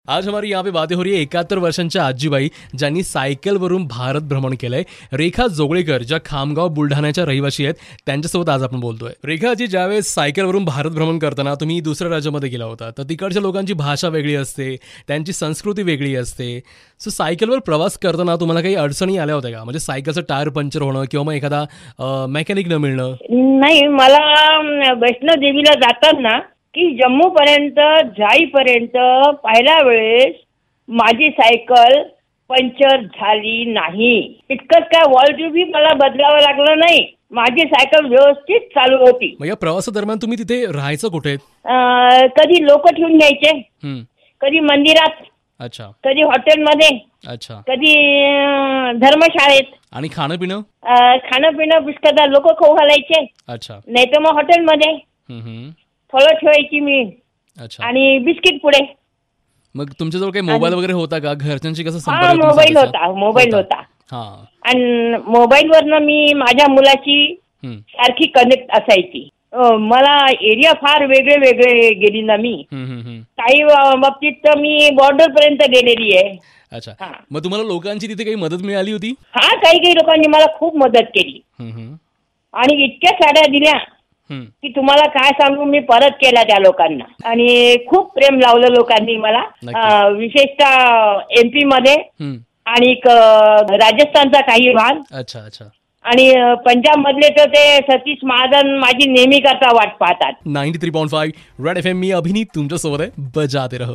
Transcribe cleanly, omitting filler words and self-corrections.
आज हमारी यहाँ पे बातें हो रही है 71 वर्षांच्या आजीबाई ज्यांनी सायकलवरून भारत भ्रमण केलंय. रेखा जोगळेकर ज्या खामगाव बुलढाण्याच्या रहिवासी आहेत त्यांच्यासोबत आज आपण बोलतोय. रेखाजी, ज्यावेळेस सायकलवरून भारत भ्रमण करताना तुम्ही दुसऱ्या राज्यामध्ये गेला होता तर तिकडच्या लोकांची भाषा वेगळी असते, त्यांची संस्कृती वेगळी असते. सो सायकलवर प्रवास करताना तुम्हाला काही अडचणी आल्या होत्या का? म्हणजे सायकलचं टायर पंक्चर होणं किंवा मग एखादा मेकॅनिक न मिळणं? नाही, मला वैष्णोदेवीला जाताना की जम्मू पर्यंत जाईपर्यंत पहिल्या वेळेस माझी सायकल पंक्चर झाली नाही. इतकंच काय, वॉल ट्यूबही मला बदलावं लागलं नाही. माझी सायकल व्यवस्थित चालू होती. मग या प्रवासादरम्यान तुम्ही तिथे राहायचं कुठे? कधी लोक ठेवून न्यायचे, कधी मंदिरात, अच्छा, कधी हॉटेलमध्ये, अच्छा, कधी धर्मशाळेत. आणि खाणं पिणं? खाणं पिणं पुष्कदा लोक खाऊ घालायचे. अच्छा. नाही तर मग हॉटेलमध्ये फळं ठेवायची मी. अच्छा. आणि बिस्किट पुढे. मग तुमच्याजवळ काही मोबाईल वगैरे होता का? घरच्यांशी कसं हा, संपर्क मोबाईल होता. हा. आणि मोबाईलवरनं मी माझ्या मुलाची सारखी कनेक्ट असायची. मला एरिया फार वेगळे गेली ना मी. काही बाबतीत तर मी बॉर्डर पर्यंत गेलेली आहे. अच्छा. मग तुम्हाला लोकांची तिथे काही मदत मिळाली होती? हा, काही लोकांनी मला खूप मदत केली आणि इतक्या साड्या दिल्या की तुम्हाला काय सांगू. मी परत केला त्या लोकांना आणि खूप प्रेम लावलं लोकांनी मला. विशेषतः MP मध्ये आणि राजस्थानचा काही भाग. अच्छा, अच्छा. आणि पंजाब मधले तर ते सतीश महाजन माझी नेहमी करता वाट पाहतात. 93.5 रेड FM. मी अभिनीत तुमच्या सोबत आहे. बजाते रहो.